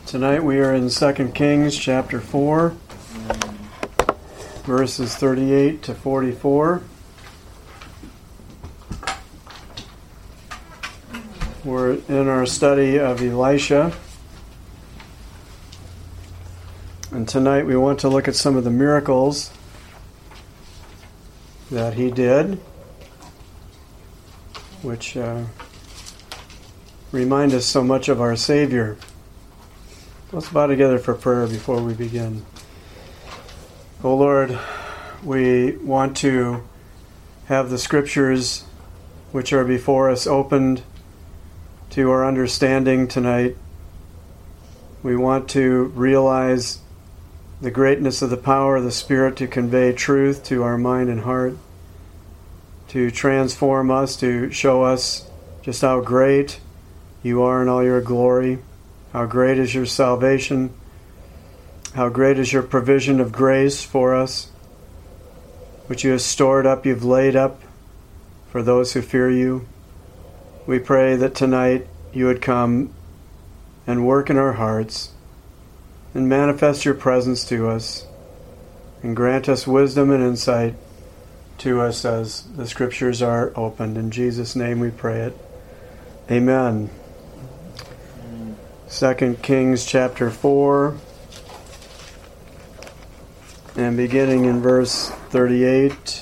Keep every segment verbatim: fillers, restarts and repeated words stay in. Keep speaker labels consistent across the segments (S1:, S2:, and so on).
S1: Tonight we are in Second Kings chapter four, verses thirty-eight to forty-four. We're in our study of Elisha. And tonight we want to look at some of the miracles that he did, which uh, remind us so much of our Savior. Let's bow together for prayer before we begin. Oh Lord, we want to have the scriptures which are before us opened to our understanding tonight. We want to realize the greatness of the power of the Spirit to convey truth to our mind and heart, to transform us, to show us just how great you are in all your glory. How great is your salvation. How great is your provision of grace for us, which you have stored up, you've laid up for those who fear you. We pray that tonight you would come and work in our hearts and manifest your presence to us and grant us wisdom and insight to us as the scriptures are opened. In Jesus' name we pray it. Amen. Second Kings chapter four, and beginning in verse thirty-eight.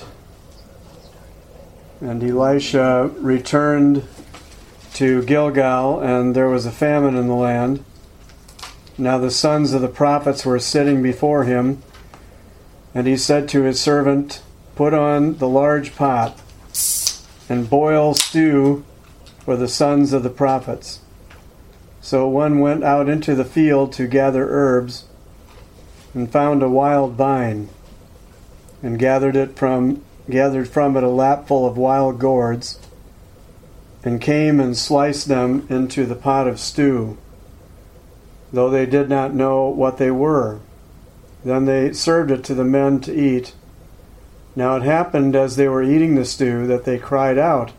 S1: And Elisha returned to Gilgal, and there was a famine in the land. Now the sons of the prophets were sitting before him, and he said to his servant, "Put on the large pot, and boil stew for the sons of the prophets." So one went out into the field to gather herbs, and found a wild vine, and gathered it from gathered from it a lapful of wild gourds, and came and sliced them into the pot of stew, though they did not know what they were. Then they served it to the men to eat. Now it happened as they were eating the stew that they cried out,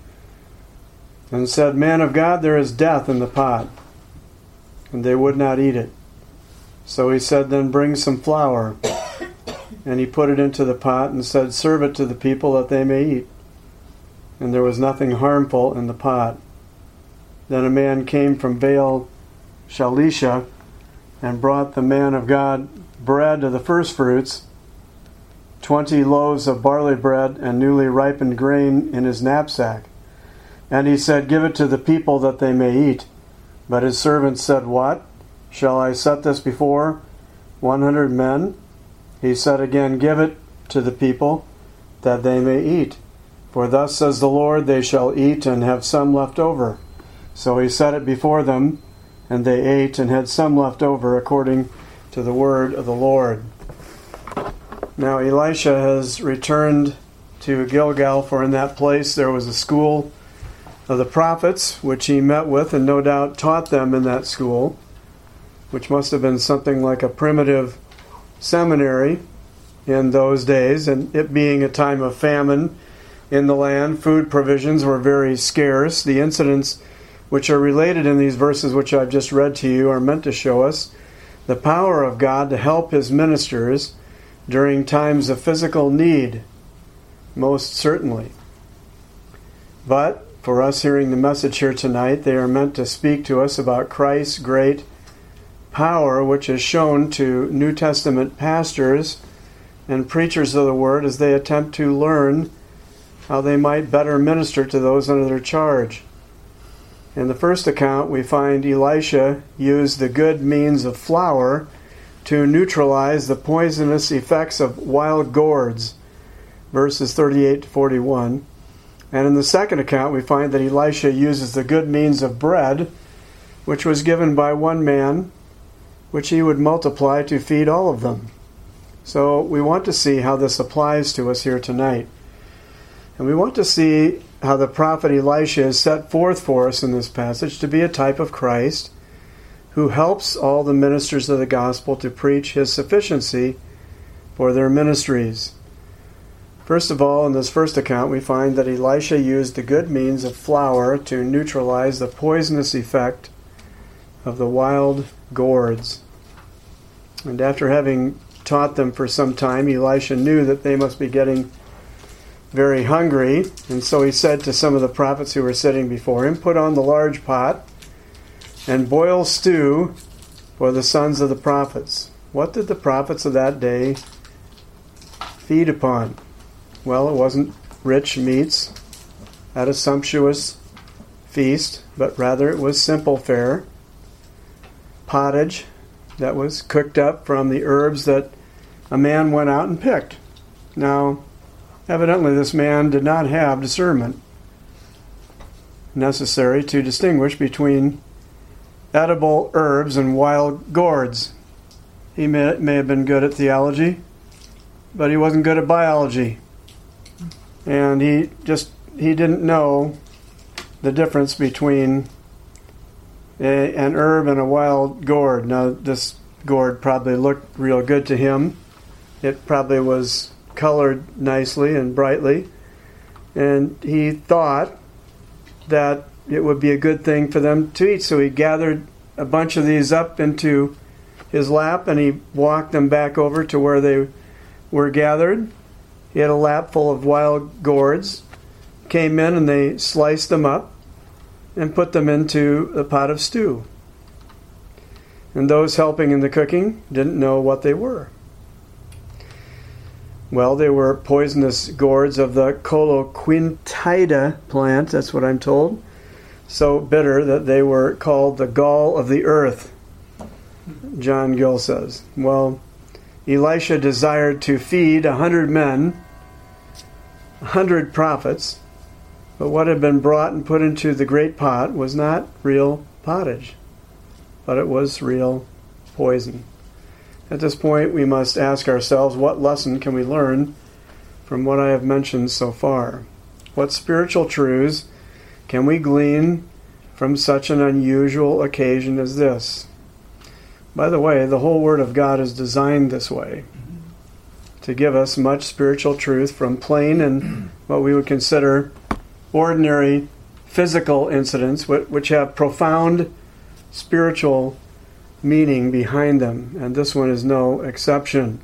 S1: and said, "Man of God, there is death in the pot." And they would not eat it. So he said, "Then bring some flour." And he put it into the pot and said, "Serve it to the people that they may eat." And there was nothing harmful in the pot. Then a man came from Baal Shalisha and brought the man of God bread of the firstfruits, twenty loaves of barley bread and newly ripened grain in his knapsack. And he said, "Give it to the people that they may eat." But his servants said, "What? Shall I set this before one hundred men?" He said again, "Give it to the people, that they may eat. For thus says the Lord, they shall eat and have some left over." So he set it before them, and they ate and had some left over, according to the word of the Lord. Now Elisha has returned to Gilgal, for in that place there was a school of the prophets, which he met with and no doubt taught them in that school, which must have been something like a primitive seminary in those days. And it being a time of famine in the land, food provisions were very scarce. The incidents which are related in these verses which I've just read to you are meant to show us the power of God to help his ministers during times of physical need, most certainly. But for us hearing the message here tonight, they are meant to speak to us about Christ's great power, which is shown to New Testament pastors and preachers of the Word as they attempt to learn how they might better minister to those under their charge. In the first account, we find Elisha used the good means of flour to neutralize the poisonous effects of wild gourds, verses thirty-eight to forty-one. And in the second account, we find that Elisha uses the good means of bread, which was given by one man, which he would multiply to feed all of them. So we want to see how this applies to us here tonight. And we want to see how the prophet Elisha is set forth for us in this passage to be a type of Christ, who helps all the ministers of the gospel to preach his sufficiency for their ministries. First of all, in this first account, we find that Elisha used the good means of flour to neutralize the poisonous effect of the wild gourds. And after having taught them for some time, Elisha knew that they must be getting very hungry, and so he said to some of the prophets who were sitting before him, "Put on the large pot and boil stew for the sons of the prophets." What did the prophets of that day feed upon? Well, it wasn't rich meats at a sumptuous feast, but rather it was simple fare, pottage that was cooked up from the herbs that a man went out and picked. Now, evidently this man did not have discernment necessary to distinguish between edible herbs and wild gourds. He may, may have been good at theology, but he wasn't good at biology. And he just he didn't know the difference between a, an herb and a wild gourd. Now, this gourd probably looked real good to him. It probably was colored nicely and brightly. And he thought that it would be a good thing for them to eat. So he gathered a bunch of these up into his lap and he walked them back over to where they were gathered. He had a lap full of wild gourds, came in and they sliced them up and put them into a pot of stew. And those helping in the cooking didn't know what they were. Well, they were poisonous gourds of the Coloquintida plant, that's what I'm told. So bitter that they were called the gall of the earth, John Gill says. Well, Elisha desired to feed a hundred men, a hundred prophets, but what had been brought and put into the great pot was not real pottage, but it was real poison. At this point, we must ask ourselves, what lesson can we learn from what I have mentioned so far? What spiritual truths can we glean from such an unusual occasion as this? By the way, the whole Word of God is designed this way, to give us much spiritual truth from plain and what we would consider ordinary physical incidents, which have profound spiritual meaning behind them, and this one is no exception.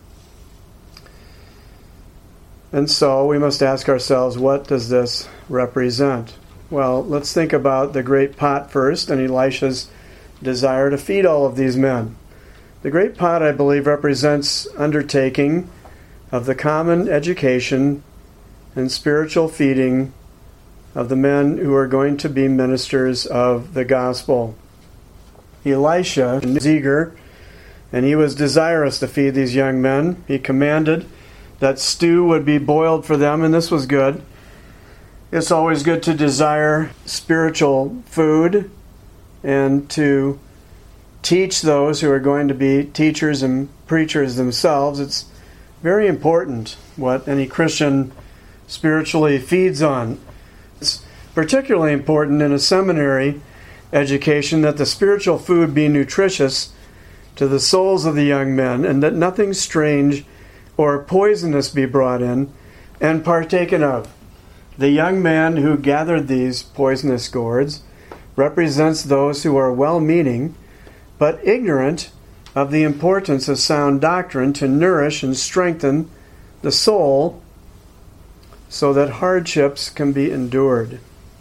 S1: And so we must ask ourselves, what does this represent? Well, let's think about the great pot first and Elisha's desire to feed all of these men. The great pot, I believe, represents undertaking of the common education and spiritual feeding of the men who are going to be ministers of the gospel. Elisha was eager, and he was desirous to feed these young men. He commanded that stew would be boiled for them, and this was good. It's always good to desire spiritual food and to teach those who are going to be teachers and preachers themselves. It's very important what any Christian spiritually feeds on. It's particularly important in a seminary education that the spiritual food be nutritious to the souls of the young men, and that nothing strange or poisonous be brought in and partaken of. The young man who gathered these poisonous gourds represents those who are well-meaning but ignorant of the importance of sound doctrine to nourish and strengthen the soul so that hardships can be endured.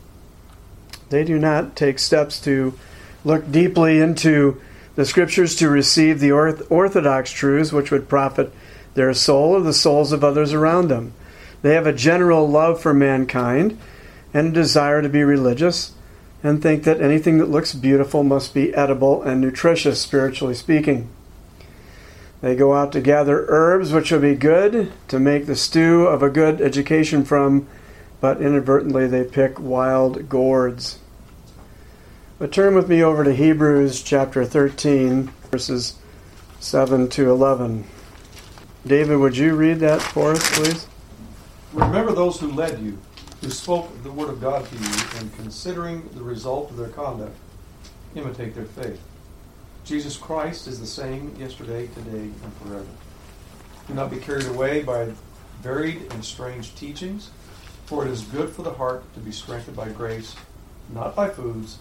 S1: They do not take steps to look deeply into the Scriptures to receive the orthodox truths which would profit their soul or the souls of others around them. They have a general love for mankind and a desire to be religious and think that anything that looks beautiful must be edible and nutritious, spiritually speaking. They go out to gather herbs which will be good to make the stew of a good education from, but inadvertently they pick wild gourds. But turn with me over to Hebrews chapter thirteen, verses seven to eleven. David, would you read that for us, please?
S2: Remember those who led you, who spoke the word of God to you, and considering the result of their conduct, imitate their faith. Jesus Christ is the same yesterday, today, and forever. Do not be carried away by varied and strange teachings, for it is good for the heart to be strengthened by grace, not by foods,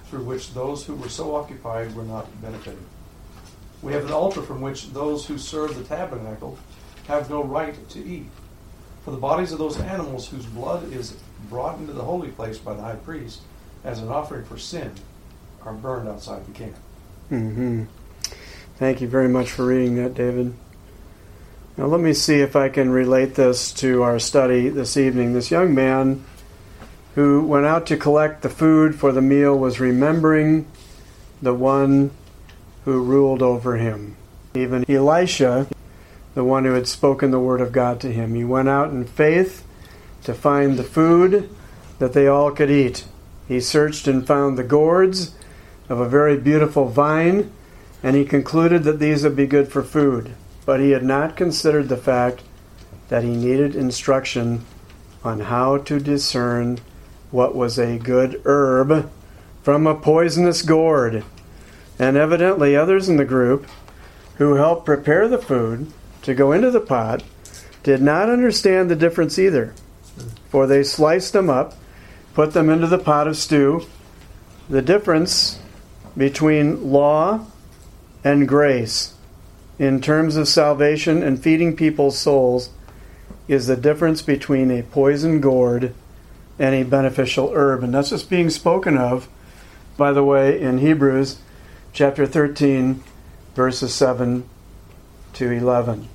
S2: through which those who were so occupied were not benefited. We have an altar from which those who serve the tabernacle have no right to eat. For the bodies of those animals whose blood is brought into the holy place by the high priest as an offering for sin are burned outside the camp.
S1: Mm-hmm. Thank you very much for reading that, David. Now let me see if I can relate this to our study this evening. This young man who went out to collect the food for the meal was remembering the one who ruled over him. Even Elisha, the one who had spoken the word of God to him. He went out in faith to find the food that they all could eat. He searched and found the gourds of a very beautiful vine, and he concluded that these would be good for food. But he had not considered the fact that he needed instruction on how to discern what was a good herb from a poisonous gourd. And evidently others in the group who helped prepare the food to go into the pot did not understand the difference either. For they sliced them up, put them into the pot of stew. The difference between law and grace in terms of salvation and feeding people's souls is the difference between a poison gourd and a beneficial herb. And that's just being spoken of, by the way, in Hebrews chapter thirteen, verses seven to eleven.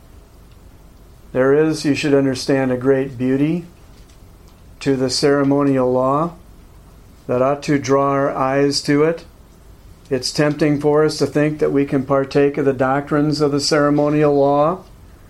S1: There is, you should understand, a great beauty to the ceremonial law that ought to draw our eyes to it. It's tempting for us to think that we can partake of the doctrines of the ceremonial law,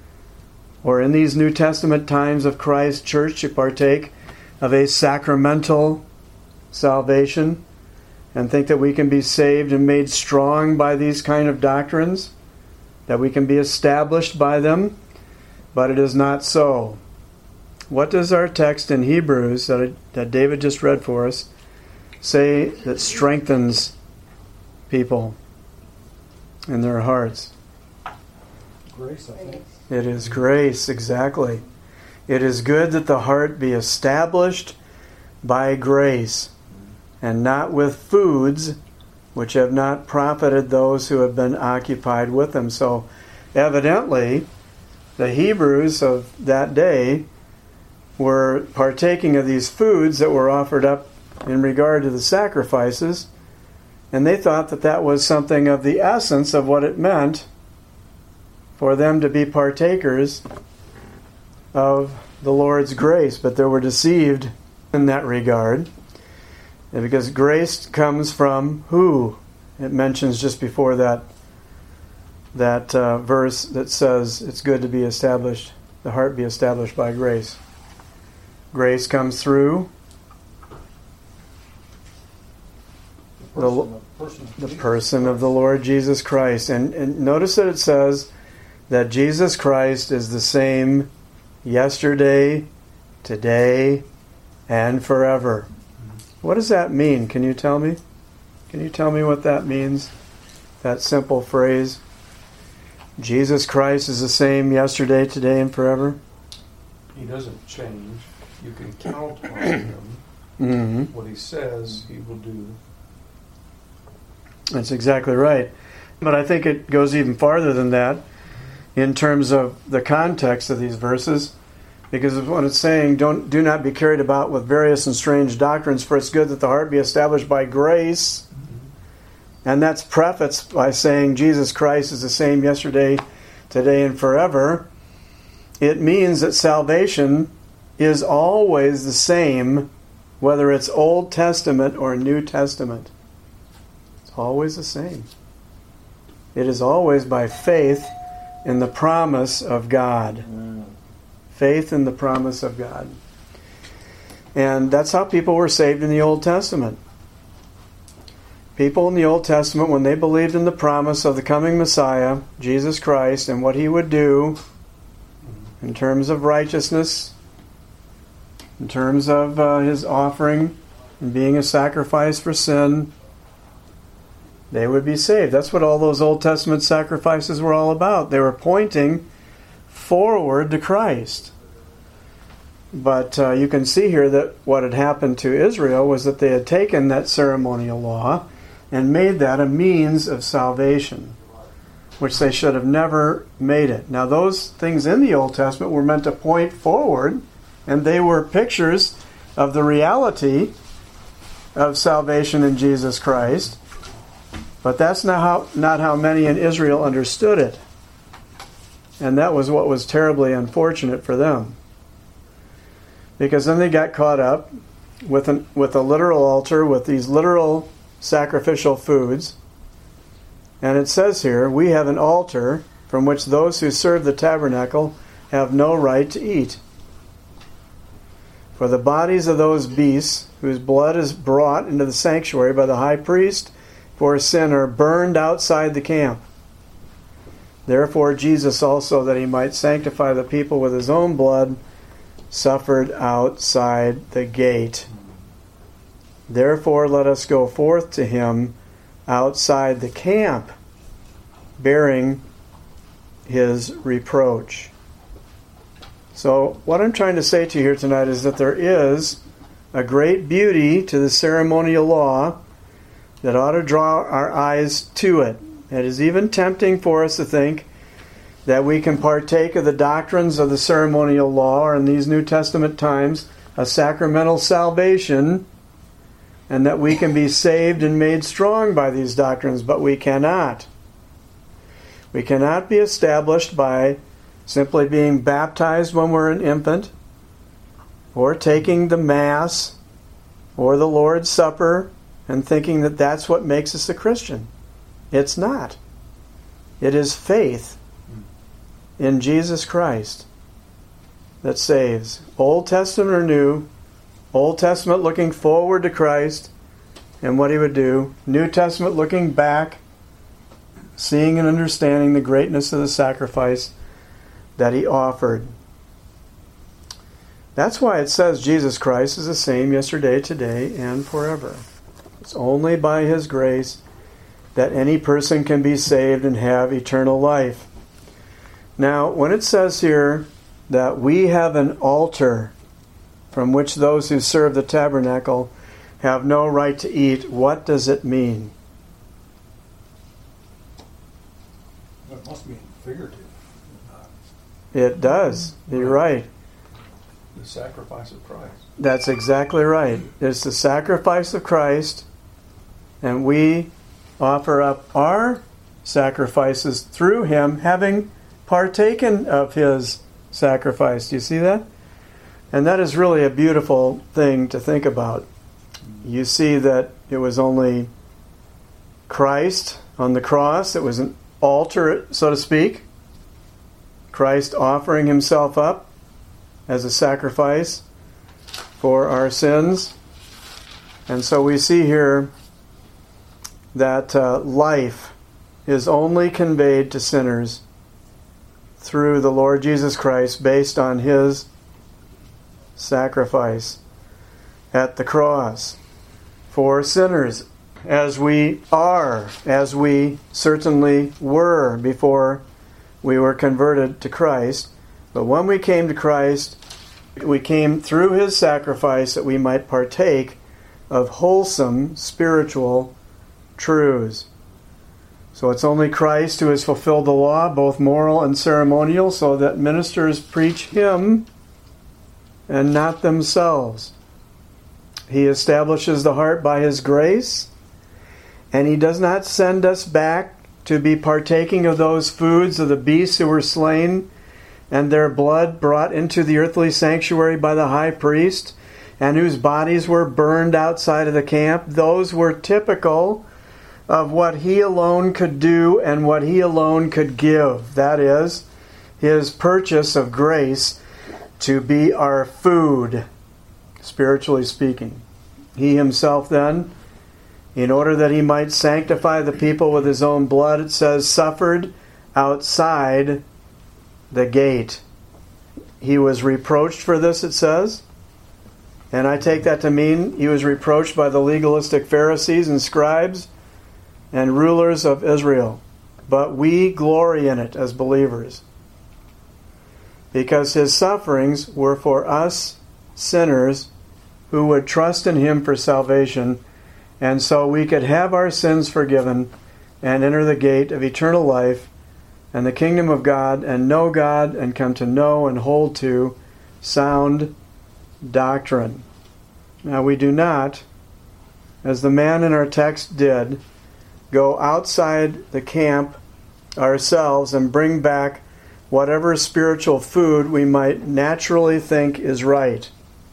S1: or in these New Testament times of Christ's church to partake of a sacramental salvation, and think that we can be saved and made strong by these kind of doctrines, that we can be established by them, but it is not so. What does our text in Hebrews that, that David just read for us say that strengthens people in their hearts?
S2: Grace, I think.
S1: It is grace, exactly. It is good that the heart be established by grace, and not with foods which have not profited those who have been occupied with them. So evidently, the Hebrews of that day were partaking of these foods that were offered up in regard to the sacrifices, and they thought that that was something of the essence of what it meant for them to be partakers of the Lord's grace. But they were deceived in that regard, because grace comes from who? It mentions just before that that uh, verse that says it's good to be established, the heart be established by grace. Grace comes through
S2: The person, the person,
S1: the person of the Lord Jesus Christ. And, and notice that it says that Jesus Christ is the same yesterday, today, and forever. What does that mean? Can you tell me? Can you tell me what that means? That simple phrase. Jesus Christ is the same yesterday, today, and forever?
S2: He doesn't change. You can count on him.
S1: Mm-hmm.
S2: What he says, he will do.
S1: That's exactly right. But I think it goes even farther than that in terms of the context of these verses. Because when it's saying, "Don't do not be carried about with various and strange doctrines, for it's good that the heart be established by grace." Mm-hmm. And that's prefaced by saying Jesus Christ is the same yesterday, today, and forever. It means that salvation is always the same, whether it's Old Testament or New Testament. It's always the same. It is always by faith in the promise of God. Mm. Faith in the promise of God. And that's how people were saved in the Old Testament. People in the Old Testament, when they believed in the promise of the coming Messiah, Jesus Christ, and what he would do in terms of righteousness, in terms of uh, his offering and being a sacrifice for sin, they would be saved. That's what all those Old Testament sacrifices were all about. They were pointing forward to Christ. But uh, you can see here that what had happened to Israel was that they had taken that ceremonial law and made that a means of salvation, which they should have never made it. Now, those things in the Old Testament were meant to point forward, and they were pictures of the reality of salvation in Jesus Christ. But that's not how, not how many in Israel understood it. And that was what was terribly unfortunate for them. Because then they got caught up with, an, with a literal altar, with these literal sacrificial foods. And it says here, we have an altar from which those who serve the tabernacle have no right to eat. For the bodies of those beasts whose blood is brought into the sanctuary by the high priest for sin are burned outside the camp. Therefore Jesus also, that he might sanctify the people with his own blood, suffered outside the gate. Therefore let us go forth to him outside the camp, bearing his reproach. So what I'm trying to say to you here tonight is that there is a great beauty to the ceremonial law that ought to draw our eyes to it. It is even tempting for us to think that we can partake of the doctrines of the ceremonial law, or in these New Testament times, a sacramental salvation, and that we can be saved and made strong by these doctrines, but we cannot. We cannot be established by simply being baptized when we're an infant, or taking the Mass, or the Lord's Supper, and thinking that that's what makes us a Christian. It's not. It is faith in Jesus Christ that saves. Old Testament or New. Old Testament looking forward to Christ and what he would do. New Testament looking back, seeing and understanding the greatness of the sacrifice that he offered. That's why it says Jesus Christ is the same yesterday, today, and forever. It's only by his grace that any person can be saved and have eternal life. Now, when it says here that we have an altar from which those who serve the tabernacle have no right to eat, what does it mean?
S2: It must be figurative.
S1: It does. You're right.
S2: The sacrifice of Christ.
S1: That's exactly right. It's the sacrifice of Christ, and we offer up our sacrifices through him, having partaken of his sacrifice. Do you see that? And that is really a beautiful thing to think about. You see that it was only Christ on the cross. It was an altar, so to speak. Christ offering himself up as a sacrifice for our sins. And so we see here that uh, life is only conveyed to sinners through the Lord Jesus Christ based on his sacrifice at the cross for sinners, as we are, as we certainly were before we were converted to Christ. But when we came to Christ, we came through his sacrifice that we might partake of wholesome spiritual truths. So it's only Christ who has fulfilled the law, both moral and ceremonial, so that ministers preach him and not themselves. He establishes the heart by his grace, and he does not send us back to be partaking of those foods of the beasts who were slain and their blood brought into the earthly sanctuary by the high priest, and whose bodies were burned outside of the camp. Those were typical of what he alone could do and what he alone could give. That is, his purchase of grace to be our food, spiritually speaking. He himself then, in order that he might sanctify the people with his own blood, it says, suffered outside the gate. He was reproached for this, it says. And I take that to mean he was reproached by the legalistic Pharisees and scribes and rulers of Israel. But we glory in it as believers, because his sufferings were for us sinners who would trust in Him for salvation, and so we could have our sins forgiven and enter the gate of eternal life and the kingdom of God and know God and come to know and hold to sound doctrine. Now we do not, as the man in our text did, go outside the camp ourselves and bring back whatever spiritual food we might naturally think is right.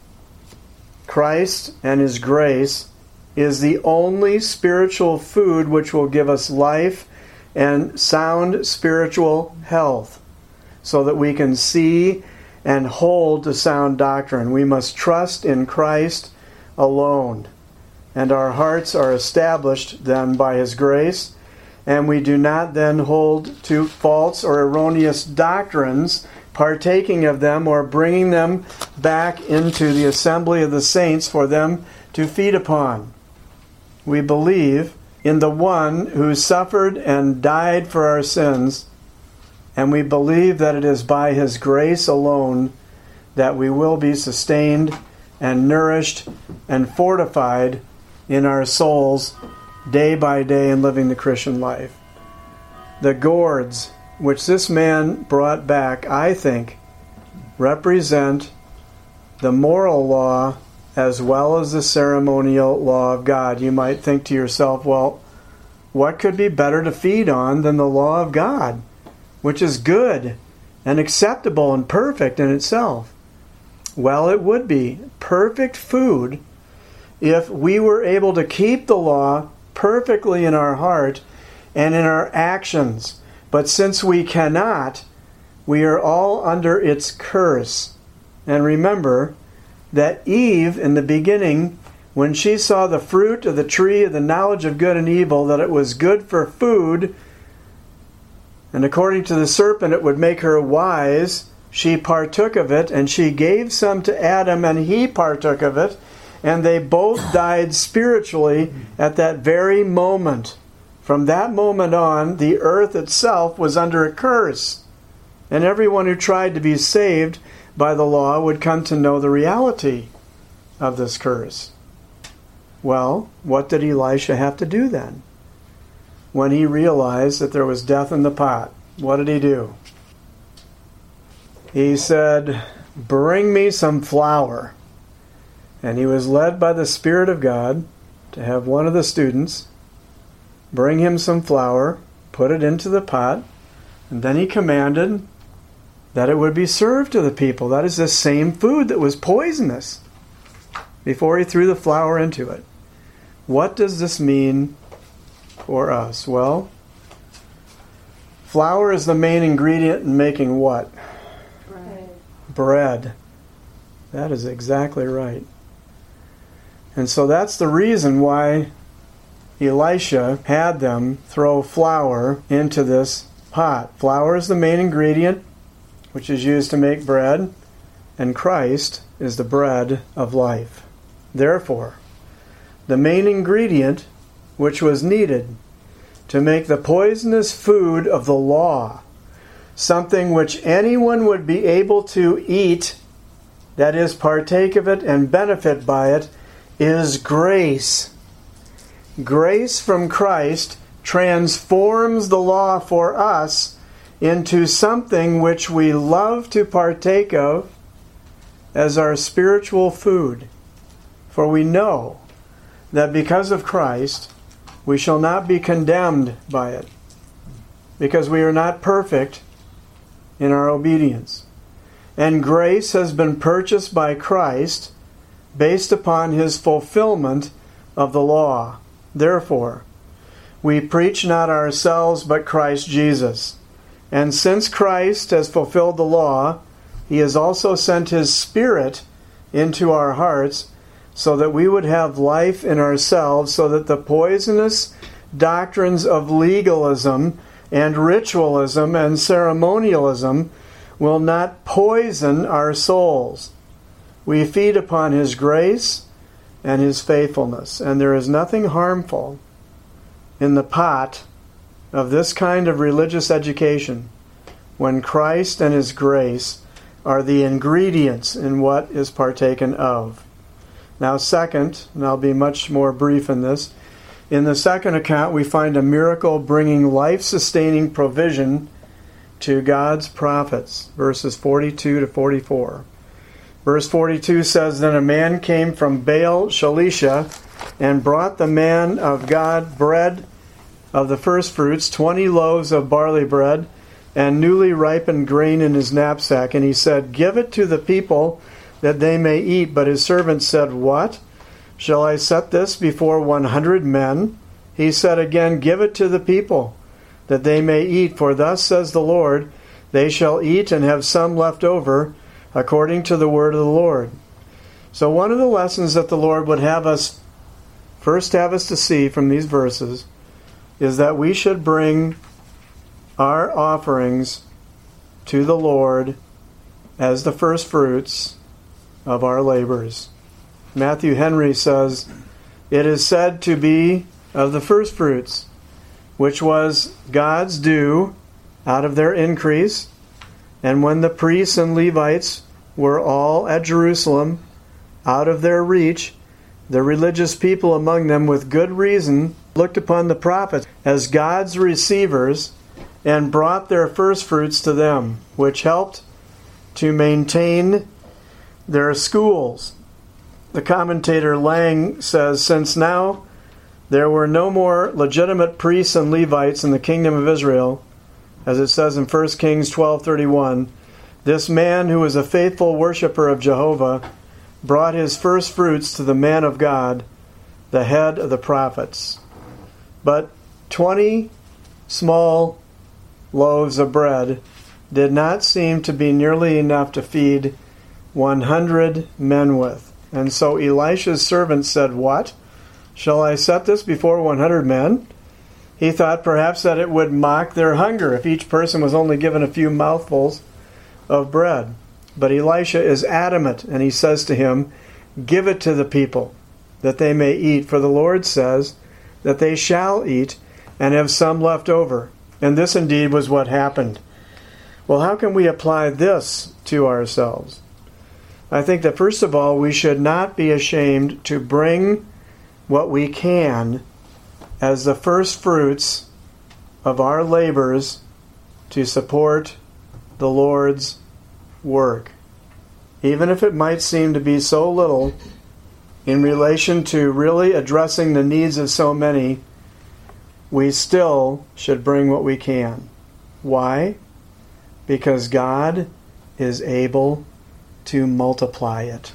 S1: Christ and His grace is the only spiritual food which will give us life and sound spiritual health so that we can see and hold to sound doctrine. We must trust in Christ alone. And our hearts are established then by His grace, and we do not then hold to false or erroneous doctrines, partaking of them or bringing them back into the assembly of the saints for them to feed upon. We believe in the one who suffered and died for our sins, and we believe that it is by His grace alone that we will be sustained and nourished and fortified in our souls day by day in living the Christian life. The gourds which this man brought back, I think, represent the moral law as well as the ceremonial law of God. You might think to yourself, well, what could be better to feed on than the law of God, which is good and acceptable and perfect in itself? Well, it would be perfect food if we were able to keep the law perfectly in our heart and in our actions. But since we cannot, we are all under its curse. And remember that Eve, in the beginning, when she saw the fruit of the tree of the knowledge of good and evil, that it was good for food, and according to the serpent it would make her wise, she partook of it, and she gave some to Adam, and he partook of it, and they both died spiritually at that very moment. From that moment on, the earth itself was under a curse, and everyone who tried to be saved by the law would come to know the reality of this curse. Well, what did Elisha have to do then? When he realized that there was death in the pot, what did he do? He said, "Bring me some flour." And he was led by the Spirit of God to have one of the students bring him some flour, put it into the pot, and then he commanded that it would be served to the people. That is the same food that was poisonous before he threw the flour into it. What does this mean for us? Well, flour is the main ingredient in making what?
S3: Bread.
S1: Bread. That is exactly right. And so that's the reason why Elisha had them throw flour into this pot. Flour is the main ingredient, which is used to make bread, and Christ is the bread of life. Therefore, the main ingredient which was needed to make the poisonous food of the law something which anyone would be able to eat, that is, partake of it and benefit by it, is grace. Grace from Christ transforms the law for us into something which we love to partake of as our spiritual food. For we know that because of Christ, we shall not be condemned by it, because we are not perfect in our obedience. And grace has been purchased by Christ based upon His fulfillment of the law. Therefore, we preach not ourselves but Christ Jesus. And since Christ has fulfilled the law, He has also sent His Spirit into our hearts so that we would have life in ourselves, so that the poisonous doctrines of legalism and ritualism and ceremonialism will not poison our souls. We feed upon His grace and His faithfulness, and there is nothing harmful in the pot of this kind of religious education when Christ and His grace are the ingredients in what is partaken of. Now, second, and I'll be much more brief in this, in the second account we find a miracle bringing life-sustaining provision to God's prophets, verses forty-two to forty-four. Verse forty-two says, Then a man came from Baal Shalisha and brought the man of God bread of the firstfruits, twenty loaves of barley bread, and newly ripened grain in his knapsack. And he said, Give it to the people that they may eat. But his servant said, What? Shall I set this before one hundred men? He said again, Give it to the people, that they may eat. For thus says the Lord, They shall eat and have some left over, according to the word of the Lord. So one of the lessons that the Lord would have us, first have us to see from these verses, is that we should bring our offerings to the Lord as the first fruits of our labors. Matthew Henry says, It is said to be of the first fruits, which was God's due out of their increase. And when the priests and Levites were all at Jerusalem, out of their reach, the religious people among them with good reason looked upon the prophets as God's receivers and brought their first fruits to them, which helped to maintain their schools. The commentator Lang says, Since now there were no more legitimate priests and Levites in the kingdom of Israel, as it says in First Kings twelve thirty-one, this man who was a faithful worshiper of Jehovah brought his first fruits to the man of God, the head of the prophets. But twenty small loaves of bread did not seem to be nearly enough to feed one hundred men with. And so Elisha's servant said, What? Shall I set this before one hundred men? He thought perhaps that it would mock their hunger if each person was only given a few mouthfuls of bread. But Elisha is adamant, and he says to him, Give it to the people, that they may eat. For the Lord says that they shall eat and have some left over. And this indeed was what happened. Well, how can we apply this to ourselves? I think that first of all, we should not be ashamed to bring what we can as the first fruits of our labors to support the Lord's work. Even if it might seem to be so little in relation to really addressing the needs of so many, we still should bring what we can. Why? Because God is able to multiply it.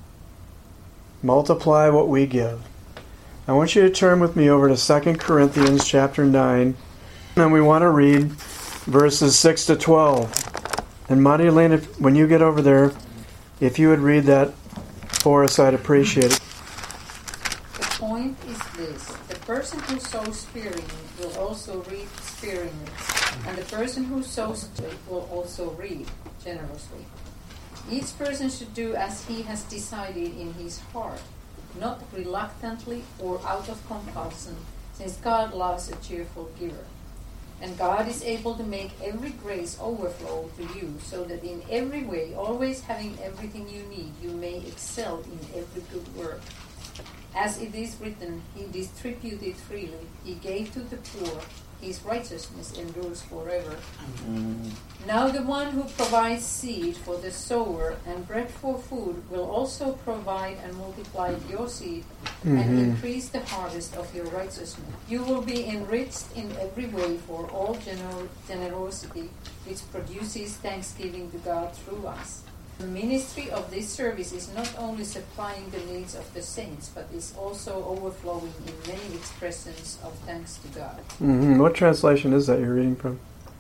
S1: Multiply what we give. I want you to turn with me over to Second Corinthians chapter nine, and we want to read verses six to twelve. And Monty Elaine, if, when you get over there, if you would read that for us, I'd appreciate it.
S3: The point is this: the person who sows sparingly will also reap sparingly, and the person who sows will also reap generously. Each person should do as he has decided in his heart, not reluctantly or out of compulsion, since God loves a cheerful giver. And God is able to make every grace overflow to you, so that in every way, always having everything you need, you may excel in every good work. As it is written, He distributed freely, He gave to the poor, His righteousness endures forever. Mm. Now the one who provides seed for the sower and bread for food will also provide and multiply your seed mm-hmm. and increase the harvest of your righteousness. You will be enriched in every way for all gener- generosity, which produces thanksgiving to God through us. The ministry of this service is not only supplying the needs of the saints, but is also overflowing in many expressions of thanks to God.
S1: Mm-hmm. What translation is that you're reading from?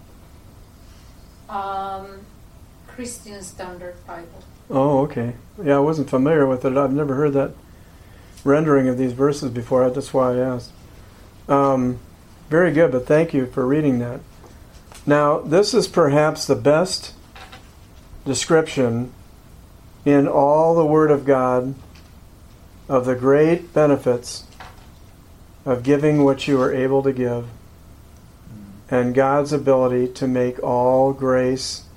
S3: Um, Christian Standard Bible.
S1: Oh, okay. Yeah, I wasn't familiar with it. I've never heard that rendering of these verses before. That's why I asked. Um, very good, but thank you for reading that. Now, this is perhaps the best description in all the Word of God of the great benefits of giving what you are able to give and God's ability to make all grace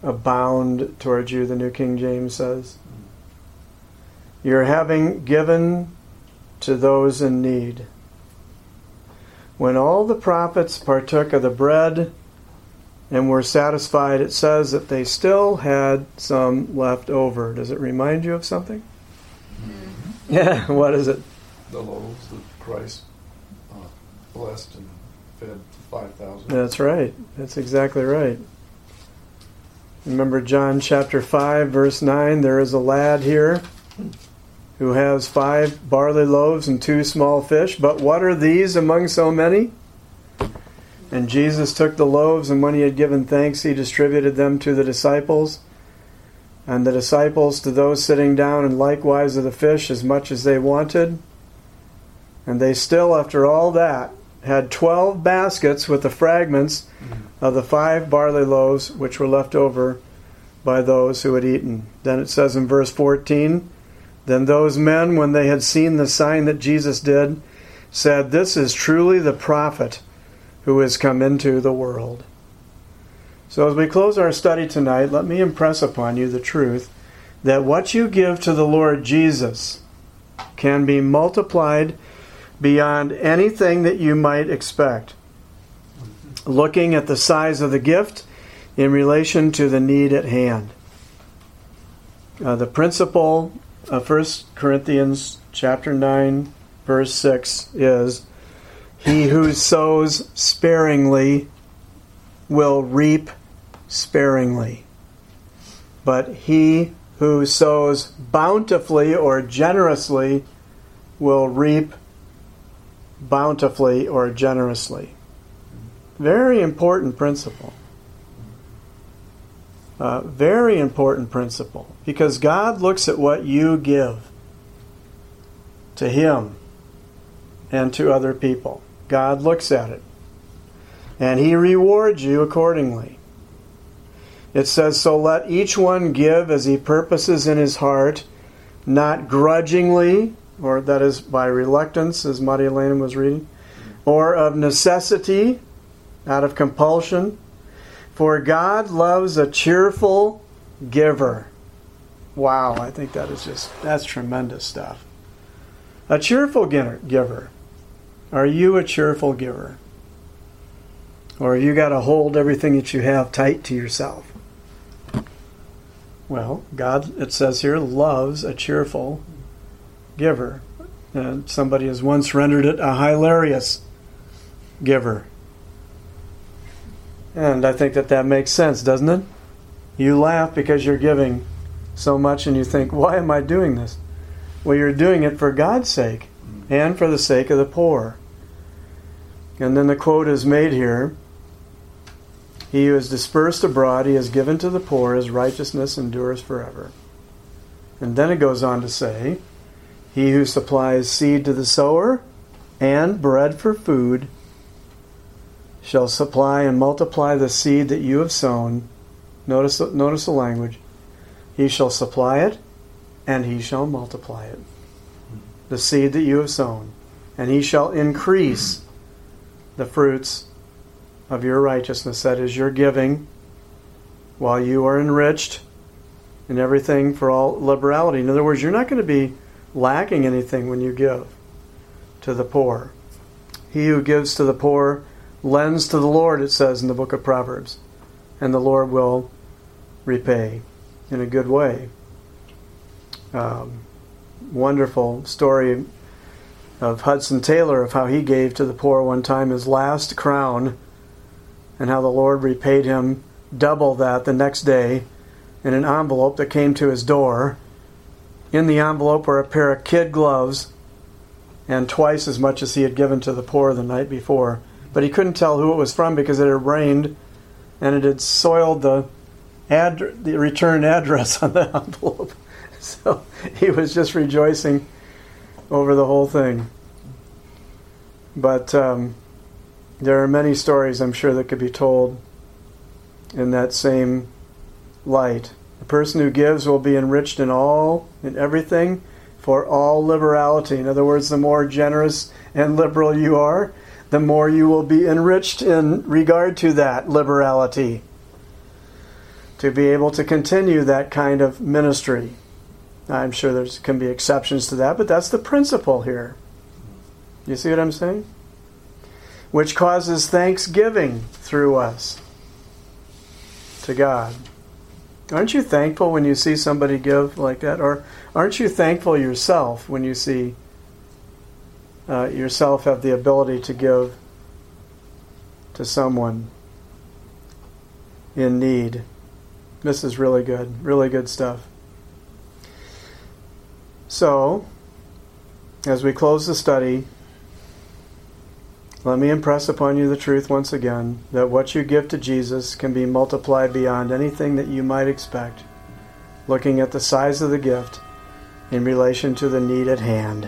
S1: abound towards you, the New King James says. You're having given to those in need. When all the prophets partook of the bread and were satisfied, it says that they still had some left over. Does it remind you of something? Mm-hmm. Yeah, what is it?
S2: The loaves that Christ uh, blessed and fed five thousand.
S1: That's right. That's exactly right. Remember John chapter five, verse nine, there is a lad here who has five barley loaves and two small fish. But what are these among so many? And Jesus took the loaves, and when he had given thanks, he distributed them to the disciples, and the disciples to those sitting down, and likewise of the fish as much as they wanted. And they still, after all that, had twelve baskets with the fragments of the five barley loaves which were left over by those who had eaten. Then it says in verse fourteen, then those men, when they had seen the sign that Jesus did, said, this is truly the prophet who has come into the world. So as we close our study tonight, let me impress upon you the truth that what you give to the Lord Jesus can be multiplied beyond anything that you might expect. Looking at the size of the gift in relation to the need at hand. Uh, the principle of First Corinthians chapter nine, verse six is, he who sows sparingly will reap sparingly. But he who sows bountifully or generously will reap bountifully or generously. Very important principle. Uh, very important principle. Because God looks at what you give to Him and to other people. God looks at it. And He rewards you accordingly. It says, so let each one give as he purposes in his heart, not grudgingly, or that is by reluctance, as Maria Elena was reading, or of necessity, out of compulsion. For God loves a cheerful giver. Wow, I think that is just, that's tremendous stuff. A cheerful giver. Are you a cheerful giver? Or you got to hold everything that you have tight to yourself? Well, God, it says here, loves a cheerful giver. And somebody has once rendered it a hilarious giver. And I think that that makes sense, doesn't it? You laugh because you're giving so much and you think, why am I doing this? Well, you're doing it for God's sake and for the sake of the poor. And then the quote is made here, he who is dispersed abroad, he has given to the poor, his righteousness endures forever. And then it goes on to say, he who supplies seed to the sower and bread for food shall supply and multiply the seed that you have sown. Notice, notice the language. He shall supply it, and he shall multiply it. The seed that you have sown. And he shall increase the fruits of your righteousness. That is your giving, while you are enriched in everything for all liberality. In other words, you're not going to be lacking anything when you give to the poor. He who gives to the poor lends to the Lord, it says in the book of Proverbs, and the Lord will repay in a good way. Um, wonderful story of Hudson Taylor, of how he gave to the poor one time his last crown, and how the Lord repaid him double that the next day in an envelope that came to his door. In the envelope were a pair of kid gloves and twice as much as he had given to the poor the night before. But he couldn't tell who it was from because it had rained and it had soiled the ad- the return address on the envelope. So he was just rejoicing over the whole thing. But um, there are many stories, I'm sure, that could be told in that same light. The person who gives will be enriched in all, in everything, for all liberality. In other words, the more generous and liberal you are, the more you will be enriched in regard to that liberality. to be able to continue that kind of ministry. I'm sure there can be exceptions to that, but that's the principle here. You see what I'm saying? Which causes thanksgiving through us to God. Aren't you thankful when you see somebody give like that? Or aren't you thankful yourself when you see uh, yourself have the ability to give to someone in need? This is really good, really good stuff. So, as we close the study, let me impress upon you the truth once again that what you give to Jesus can be multiplied beyond anything that you might expect, looking at the size of the gift in relation to the need at hand.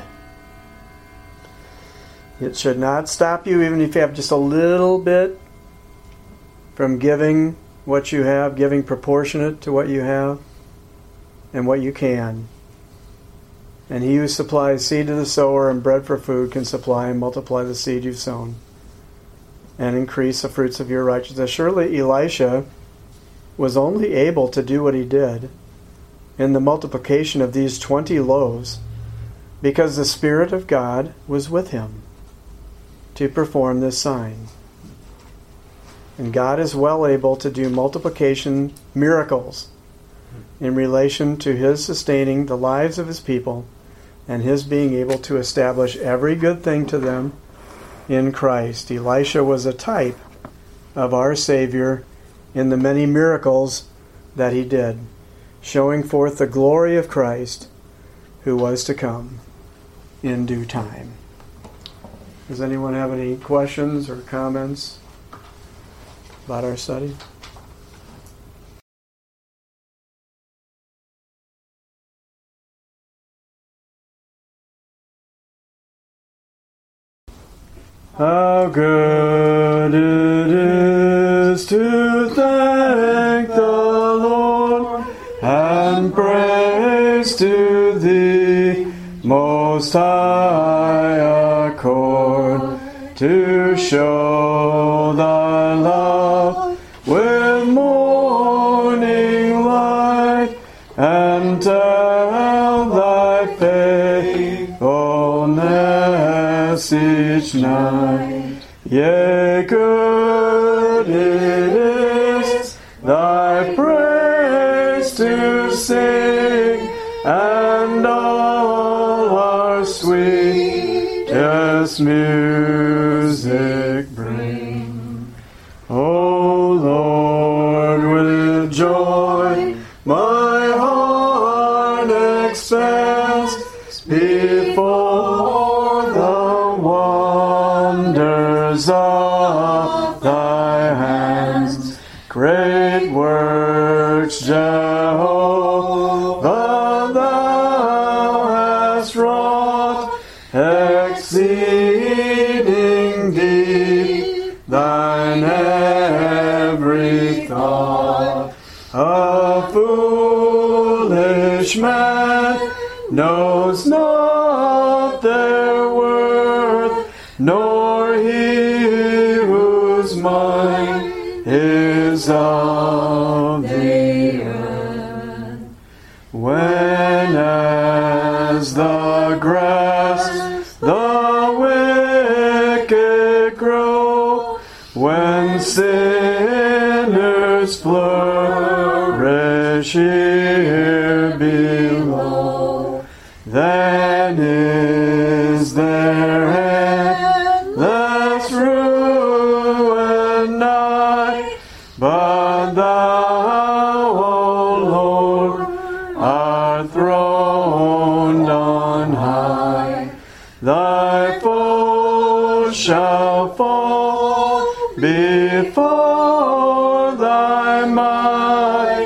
S1: It should not stop you, even if you have just a little bit, from giving what you have, giving proportionate to what you have and what you can. And he who supplies seed to the sower and bread for food can supply and multiply the seed you've sown and increase the fruits of your righteousness. Surely Elisha was only able to do what he did in the multiplication of these twenty loaves because the Spirit of God was with him to perform this sign. And God is well able to do multiplication miracles in relation to his sustaining the lives of his people and his being able to establish every good thing to them in Christ. Elisha was a type of our Savior in the many miracles that he did, showing forth the glory of Christ who was to come in due time. Does anyone have any questions or comments about our study? How good it is to thank the Lord and praise to thee, Most High, accord to show thy love with morning light and tell thy faithfulness each night. Yea, good it is thy praise to sing, and all our sweetest music bring. O Lord, with joy my heart expands before the wonders of thy hands. Great works, Jehovah, thou hast wrought, exceeding deep thine every thought. A foolish man knows not their worth, nor he whose mind is of the earth. When as the grass the wicked grow, when sinners flourish here below, then is there endless ruin nigh. But thou, O Lord, art throned on high. Thy foes shall fall before thy might.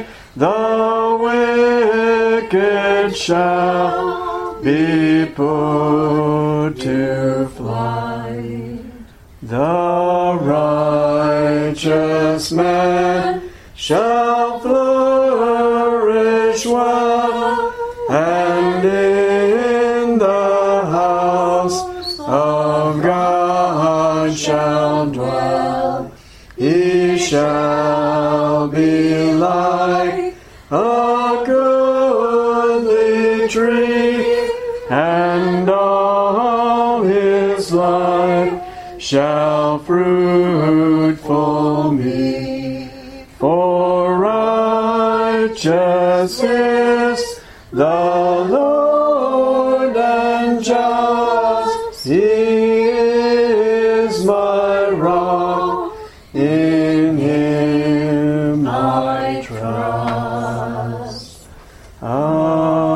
S1: The wicked shall be put to flight. The righteous man shall flourish well, and in the house of God shall dwell. He shall shall be like a goodly tree, and all his life shall fruitful be. For righteous is the Lord, and just He is my rock, in Him I trust. Amen.